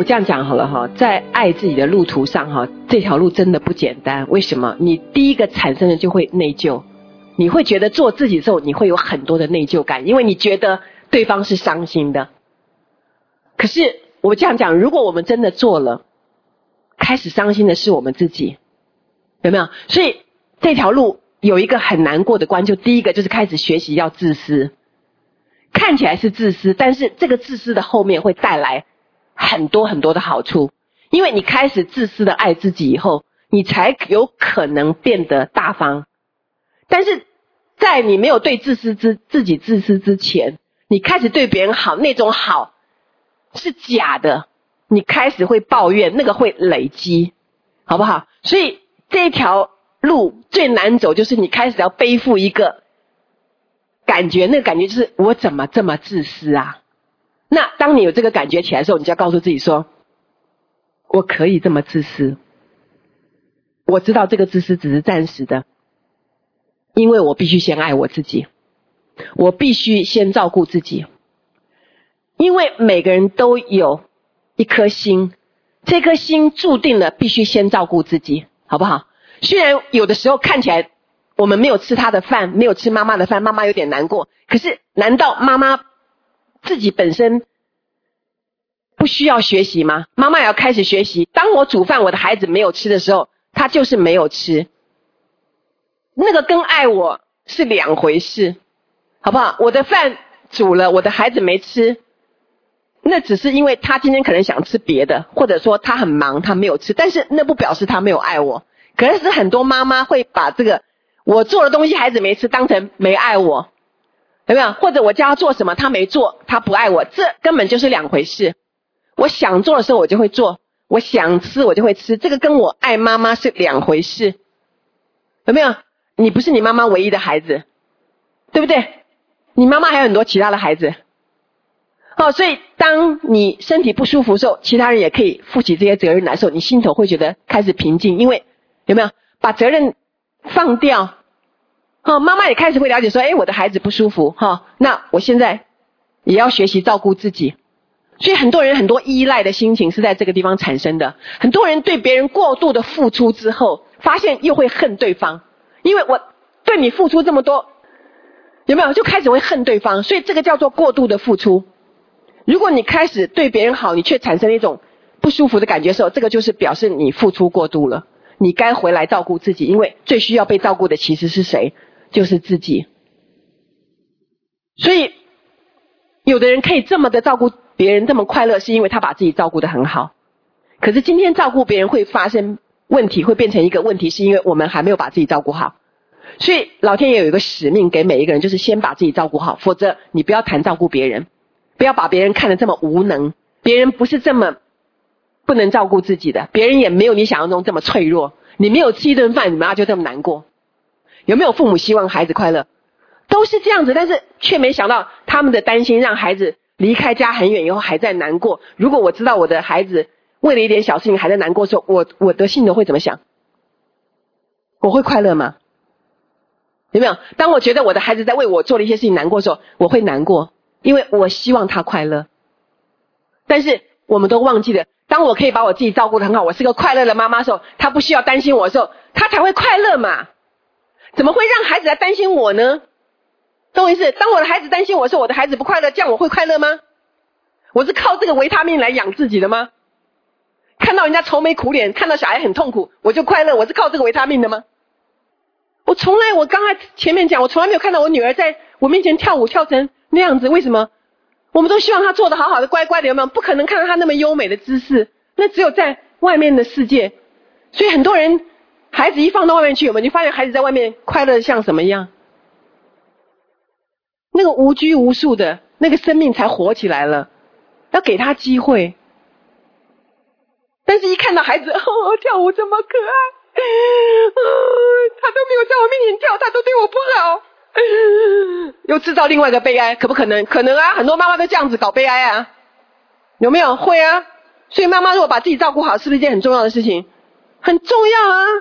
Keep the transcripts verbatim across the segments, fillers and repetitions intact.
我这样讲好了哈，在爱自己的路途上哈，这条路真的不简单。为什么？你第一个产生的就会内疚，你会觉得做自己的时候，你会有很多的内疚感，因为你觉得对方是伤心的。可是我这样讲，如果我们真的做了，开始伤心的是我们自己，有没有？所以这条路有一个很难过的关，就第一个就是开始学习要自私。看起来是自私，但是这个自私的后面会带来很多很多的好处，因为你开始自私的爱自己以后，你才有可能变得大方。但是在你没有对自私之自己自私之前，你开始对别人好，那种好是假的，你开始会抱怨，那个会累积，好不好？所以这条路最难走，就是你开始要背负一个感觉，那个感觉就是我怎么这么自私啊？那当你有这个感觉起来的时候，你就要告诉自己说，我可以这么自私，我知道这个自私只是暂时的，因为我必须先爱我自己，我必须先照顾自己。因为每个人都有一颗心，这颗心注定了必须先照顾自己，好不好？虽然有的时候看起来我们没有吃他的饭，没有吃妈妈的饭，妈妈有点难过，可是难道妈妈自己本身不需要学习吗？妈妈也要开始学习，当我煮饭我的孩子没有吃的时候，他就是没有吃，那个跟爱我是两回事，好不好？我的饭煮了，我的孩子没吃，那只是因为他今天可能想吃别的，或者说他很忙他没有吃，但是那不表示他没有爱我。可是很多妈妈会把这个我做的东西孩子没吃当成没爱我，有没有？或者我叫他做什么他没做，他不爱我，这根本就是两回事。我想做的时候我就会做，我想吃我就会吃，这个跟我爱妈妈是两回事，有没有？你不是你妈妈唯一的孩子，对不对？你妈妈还有很多其他的孩子。哦，所以当你身体不舒服的时候，其他人也可以负起这些责任来的时候，你心头会觉得开始平静，因为有没有把责任放掉？哦，妈妈也开始会了解说，诶，我的孩子不舒服，哈、哦，那我现在也要学习照顾自己。所以很多人很多依赖的心情是在这个地方产生的。很多人对别人过度的付出之后，发现又会恨对方，因为我对你付出这么多，有没有？就开始会恨对方，所以这个叫做过度的付出。如果你开始对别人好，你却产生一种不舒服的感觉的时候，这个就是表示你付出过度了，你该回来照顾自己，因为最需要被照顾的其实是谁？就是自己。所以有的人可以这么的照顾别人，这么快乐，是因为他把自己照顾得很好。可是今天照顾别人会发生问题，会变成一个问题，是因为我们还没有把自己照顾好。所以老天爷有一个使命给每一个人，就是先把自己照顾好，否则你不要谈照顾别人，不要把别人看得这么无能，别人不是这么不能照顾自己的，别人也没有你想象中这么脆弱。你没有吃一顿饭，你妈就这么难过。有没有父母希望孩子快乐？都是这样子，但是却没想到他们的担心让孩子离开家很远以后还在难过。如果我知道我的孩子为了一点小事情还在难过的时候，我我的心头会怎么想？我会快乐吗？有没有？当我觉得我的孩子在为我做了一些事情难过的时候，我会难过，因为我希望他快乐。但是我们都忘记了，当我可以把我自己照顾得很好，我是个快乐的妈妈的时候，他不需要担心我的时候，他才会快乐嘛。怎么会让孩子来担心我呢？懂我意思？当我的孩子担心我的时候，我的孩子不快乐，这样我会快乐吗？我是靠这个维他命来养自己的吗？看到人家愁眉苦脸，看到小孩很痛苦，我就快乐，我是靠这个维他命的吗？我从来，我刚才前面讲，我从来没有看到我女儿在我面前跳舞跳成那样子，为什么？我们都希望她做得好好的乖乖的，有没有？不可能看到她那么优美的姿势，那只有在外面的世界。所以很多人孩子一放到外面去，有没有？你发现孩子在外面快乐像什么一样？那个无拘无束的那个生命才活起来了，要给他机会。但是一看到孩子哦跳舞这么可爱，哦，他都没有在我面前跳，他都对我不好，又制造另外一个悲哀，可不可能？可能啊，很多妈妈都这样子搞悲哀啊，有没有？会啊。所以妈妈如果把自己照顾好，是不是一件很重要的事情？很重要啊。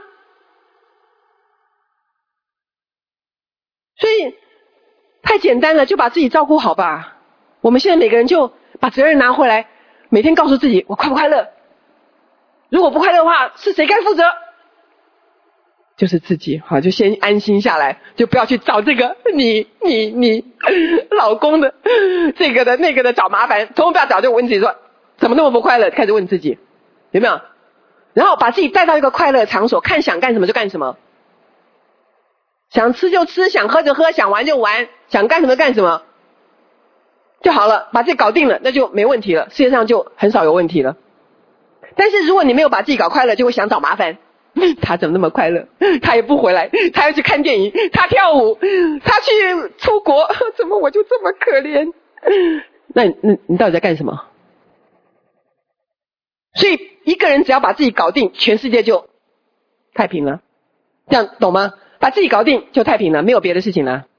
所以太简单了，就把自己照顾好吧。我们现在每个人就把责任拿回来， 每天告诉自己我快不快乐？如果不快乐的话，是谁该负责？就是自己，好，就先安心下来，就不要去找这个你你你老公的这个的那个的找麻烦，从不要找，就问自己说怎么那么不快乐，开始问自己有没有，然后把自己带到一个快乐的场所，看想干什么就干什么，想吃就吃，想喝就喝，想玩就玩，想干什么干什么就好了，把自己搞定了，那就没问题了，世界上就很少有问题了。但是如果你没有把自己搞快乐，就会想找麻烦，他怎么那么快乐，他也不回来，他要去看电影，他跳舞，他去出国，怎么我就这么可怜？那你你你到底在干什么？所以一个人只要把自己搞定，全世界就太平了，这样懂吗？把自己搞定就太平了，没有别的事情了。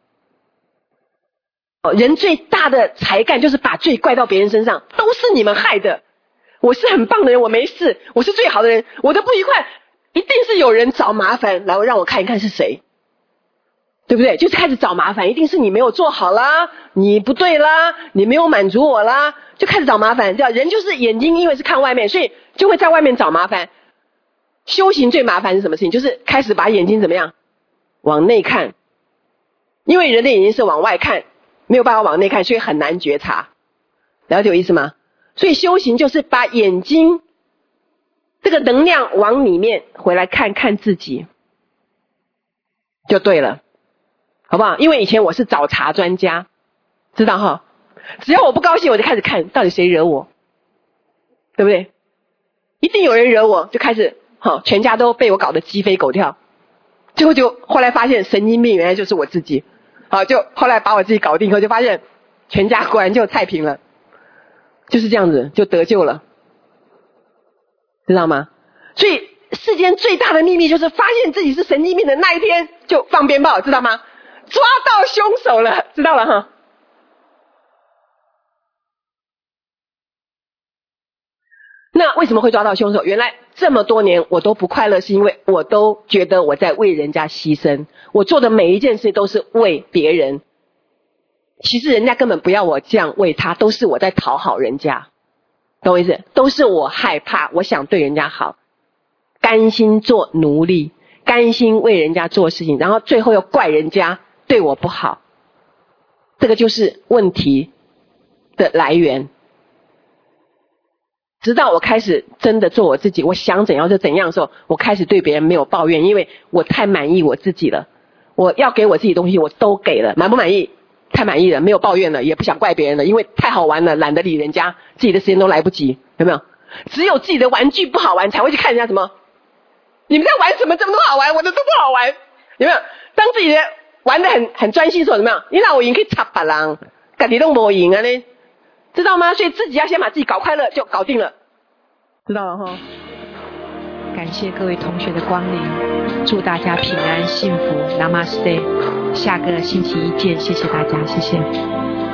人最大的才干就是把罪怪到别人身上，都是你们害的。我是很棒的人，我没事，我是最好的人，我的不愉快一定是有人找麻烦，然后让我看一看是谁，对不对？就是开始找麻烦，一定是你没有做好啦，你不对啦，你没有满足我啦，就开始找麻烦。这样人就是眼睛因为是看外面，所以就会在外面找麻烦。修行最麻烦是什么事情？就是开始把眼睛怎么样往内看，因为人的眼睛是往外看，没有办法往内看，所以很难觉察。了解我意思吗？所以修行就是把眼睛这个能量往里面回来看看自己就对了，好不好？因为以前我是找茬专家，知道哈，只要我不高兴我就开始看到底谁惹我，对不对？一定有人惹我，就开始好，全家都被我搞得鸡飞狗跳，最后就后来发现神经病原来就是我自己，好，就后来把我自己搞定以后就发现全家果然就太平了，就是这样子就得救了，知道吗？所以世间最大的秘密就是发现自己是神经病的那一天就放鞭炮，知道吗？抓到凶手了，知道了哈。那为什么会抓到凶手？原来这么多年我都不快乐，是因为我都觉得我在为人家牺牲，我做的每一件事都是为别人，其实人家根本不要我这样为他，都是我在讨好人家，懂我意思？都是我害怕，我想对人家好，甘心做奴隶，甘心为人家做事情，然后最后又怪人家对我不好，这个就是问题的来源。直到我开始真的做我自己，我想怎样就怎样的时候，我开始对别人没有抱怨，因为我太满意我自己了，我要给我自己东西我都给了，满不满意？太满意了，没有抱怨了，也不想怪别人了，因为太好玩了，懒得理人家，自己的时间都来不及，有没有？只有自己的玩具不好玩才会去看人家什么，你们在玩什么这么多好玩，我的都不好玩，有没有？当自己的玩得很很专心的时候，怎么样？你让我赢可以插别人，自己都没赢啊呢，知道吗？所以自己要先把自己搞快乐就搞定了，知道了哈。 感谢各位同学的光临，祝大家平安幸福 Namaste， 下个星期一见，谢谢大家，谢谢。